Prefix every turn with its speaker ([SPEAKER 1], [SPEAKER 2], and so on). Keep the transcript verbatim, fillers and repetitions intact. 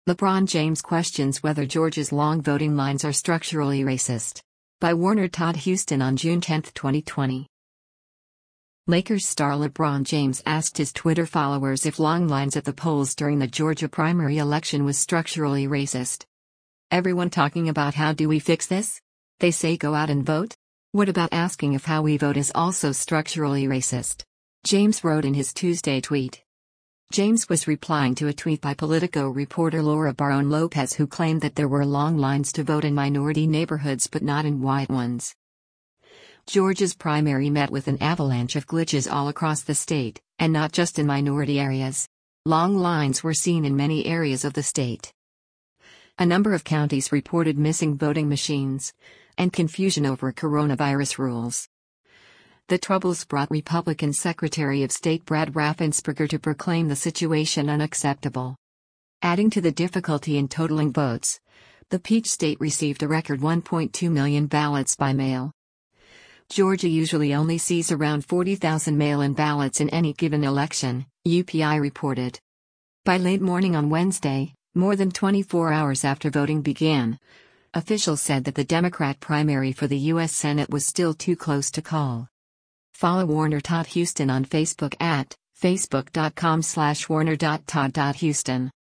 [SPEAKER 1] LeBron James questions whether Georgia's long voting lines are structurally racist. By Warner Todd Houston on June tenth, twenty twenty. Lakers star LeBron James asked his Twitter followers if long lines at the polls during the Georgia primary election was structurally racist. Everyone talking about how do we fix this? They say go out and vote? What about asking if how we vote is also structurally racist? James wrote in his Tuesday tweet. James was replying to a tweet by Politico reporter Laura Barón Lopez, who claimed that there were long lines to vote in minority neighborhoods but not in white ones. Georgia's primary met with an avalanche of glitches all across the state, and not just in minority areas. Long lines were seen in many areas of the state. A number of counties reported missing voting machines, and confusion over coronavirus rules. The troubles brought Republican Secretary of State Brad Raffensperger to proclaim the situation unacceptable. Adding to the difficulty in totaling votes, the Peach State received a record one point two million ballots by mail. Georgia usually only sees around forty thousand mail-in ballots in any given election, U P I reported. By late morning on Wednesday, more than twenty-four hours after voting began, officials said that the Democrat primary for the U S Senate was still too close to call. Follow Warner Todd Houston on Facebook at facebook dot com slash warner dot todd dot houston.